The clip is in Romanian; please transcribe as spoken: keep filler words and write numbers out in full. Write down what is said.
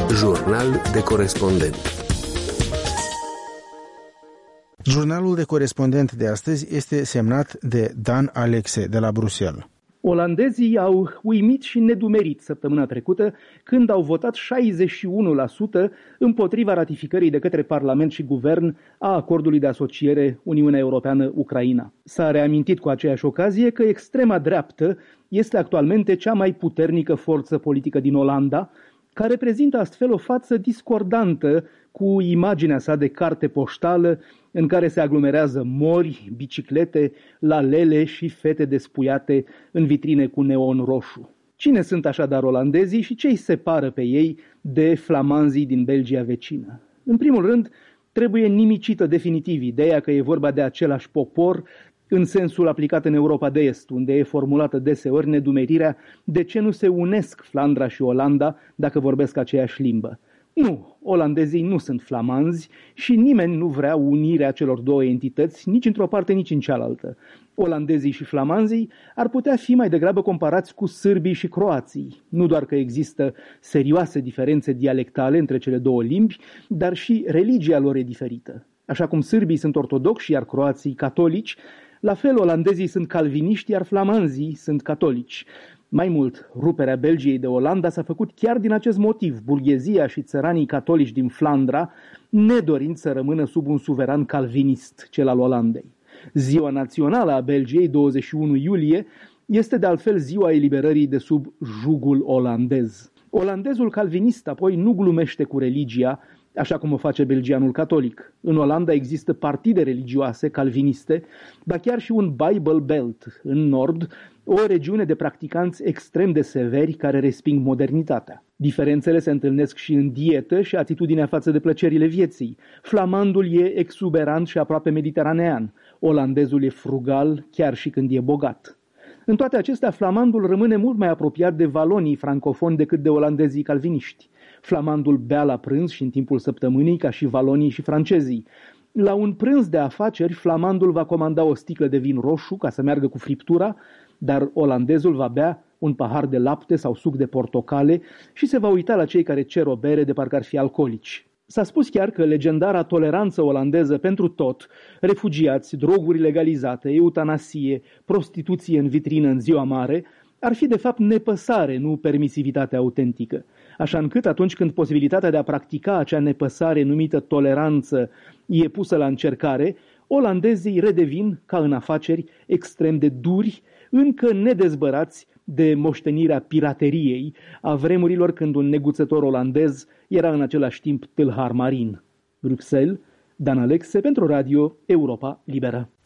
Jurnal de corespondent. Jurnalul de corespondent de astăzi este semnat de Dan Alexe de la Bruxelles. Olandezii au uimit și nedumerit săptămâna trecută când au votat șaizeci și unu la sută împotriva ratificării de către Parlament și Guvern a acordului de asociere Uniunea Europeană-Ucraina. S-a reamintit cu aceeași ocazie că extrema dreaptă este actualmente cea mai puternică forță politică din Olanda, care prezintă astfel o față discordantă cu imaginea sa de carte poștală în care se aglomerează mori, biciclete, lalele și fete despuiate în vitrine cu neon roșu. Cine sunt așadar olandezii și ce îi separă pe ei de flamanzii din Belgia vecină? În primul rând, trebuie nimicită definitiv ideea că e vorba de același popor, în sensul aplicat în Europa de Est, unde e formulată deseori nedumerirea de ce nu se unesc Flandra și Olanda dacă vorbesc aceeași limbă. Nu, olandezii nu sunt flamanzi și nimeni nu vrea unirea celor două entități, nici într-o parte, nici în cealaltă. Olandezii și flamanzii ar putea fi mai degrabă comparați cu sârbii și croații. Nu doar că există serioase diferențe dialectale între cele două limbi, dar și religia lor e diferită. Așa cum sârbii sunt ortodoxi, iar croații catolici, la fel olandezii sunt calviniști, iar flamanzii sunt catolici. Mai mult, ruperea Belgiei de Olanda s-a făcut chiar din acest motiv, burghezia și țăranii catolici din Flandra, nedorind să rămână sub un suveran calvinist, cel al Olandei. Ziua națională a Belgiei, douăzeci și unu iulie, este de altfel ziua eliberării de sub jugul olandez. Olandezul calvinist apoi nu glumește cu religia, așa cum o face belgianul catolic. În Olanda există partide religioase calviniste, ba chiar și un Bible Belt în nord, o regiune de practicanți extrem de severi care resping modernitatea. Diferențele se întâlnesc și în dietă și atitudinea față de plăcerile vieții. Flamandul e exuberant și aproape mediteranean. Olandezul e frugal chiar și când e bogat. În toate acestea, flamandul rămâne mult mai apropiat de valonii francofoni decât de olandezii calviniști. Flamandul bea la prânz și în timpul săptămânii ca și valonii și francezii. La un prânz de afaceri, flamandul va comanda o sticlă de vin roșu ca să meargă cu friptura, dar olandezul va bea un pahar de lapte sau suc de portocale și se va uita la cei care cer o bere de parcă ar fi alcoolici. S-a spus chiar că legendara toleranță olandeză pentru tot, refugiați, droguri legalizate, eutanasie, prostituție în vitrină în ziua mare, ar fi de fapt nepăsare, nu permisivitate autentică. Așa încât atunci când posibilitatea de a practica acea nepăsare numită toleranță e pusă la încercare, olandezii redevin, ca în afaceri, extrem de duri, încă nedezbărați de moștenirea pirateriei a vremurilor când un neguțător olandez era în același timp tâlhar marin. Bruxelles, Dan Alexe pentru Radio Europa Liberă.